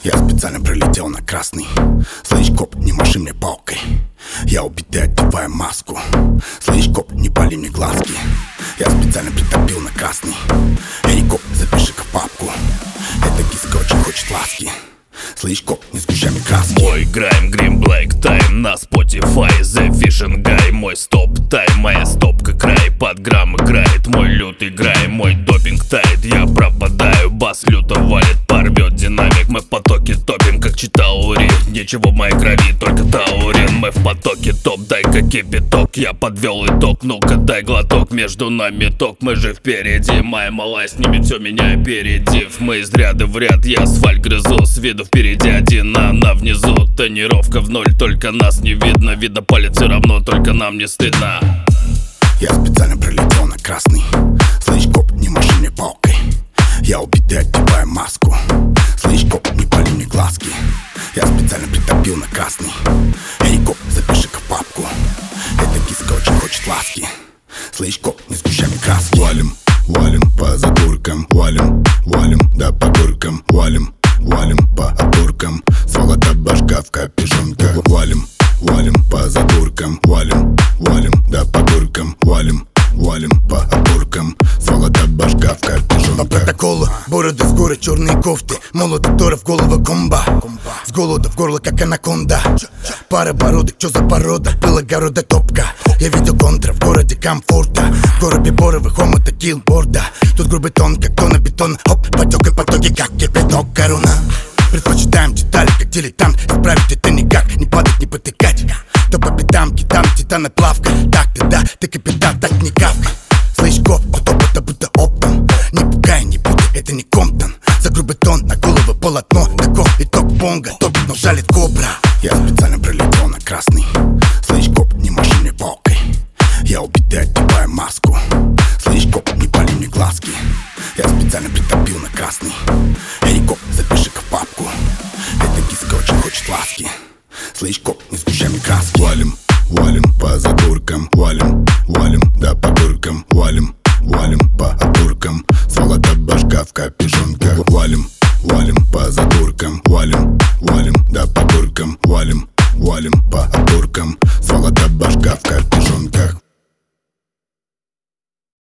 Я специально пролетел на красный. Слышь, коп, не маши мне палкой. Я убитый, одеваю маску. Слышь, коп, не пали мне глазки. Я специально притопил на красный. Эй, коп, запиши-ка в папку. Эта киска очень хочет ласки. Слышь, коп, не сгущай мне краски. Мой грайм, Green Black Time на Spotify, The Fishing Guy. Мой стоп-тайм, моя стопка край. Под грамм играет мой лютый грай. Мой допинг тает, я пропадаю. Бас люто валит, порвет динамик. Мы в потоке топим, как читал Урин. Ничего в моей крови, только таурин. Мы в потоке топ, дай-ка кипяток. Я подвел итог, ну-ка дай глоток. Между нами ток, мы же впереди. Моя малая снимет все, меня опередив. Мы из ряда в ряд, я асфальт грызу. С виду впереди один, а она внизу. Тонировка в ноль, только нас не видно. Видно палец все равно, только нам не стыдно. Я специально пролетел на красный. Слышь, коп, не маши мне палкой. Я убитый, одеваю маску. Слышь, коп, не пали мне глазки. Я специально притопил на красный. Эй, коп, запиши-ка в папку. Эта киска очень хочет ласки. Слышь, коп, не сгущай мне краски. Валим, валим по задуркам. Валим, валим, да по горкам. Валим, валим по опоркам. Сволота башка в капюшонках. Валим, валим по задуркам. Валим, валим, да по горкам. Валим, валим по опоркам. Сволота башка в капюшонках. По протоколу, бороды с горы, черные кофты. Молодотора в голову комба. С голода в горло, как анаконда. Пара бородок, чё за порода? Был огорода топка. Я видел контра в городе комфорта. В городе боровых омута килборда. Тут грубый тон, как тонна бетона. Хоп, потек и потоки, как кипяток корона. Предпочитаем детали, как дилетант. Исправить это никак, не падать, не потыкать. То по пятам, китан, титана плавка. Так-то да, ты капитан, так не кавка. Слышь, коп, от опыта будто оптом. Не пугай, не путай, это не Комптон. За грубый тон, на голову полотно. Таков итог бонга, топит, но жалит кобра. Я специально пролетел на красный. Слышь, коп, не маши мне палкой. Я убитый, одеваю маску. Слышь, коп, не пали мне глазки. Я специально притопил на красный. Эй, коп, запиши-ка в папку. Эта киска очень хочет ласки. Слышь, коп, не сгущай мне краски. Валим, валим по задуркам. Валим, валим, да по горкам. Валим, валим по опоркам. Сволота башка в капюшонках. Валим, валим по задуркам. Валим, валим, да по горкам. Валим, валим по опоркам. Сволота башка в капюшонках.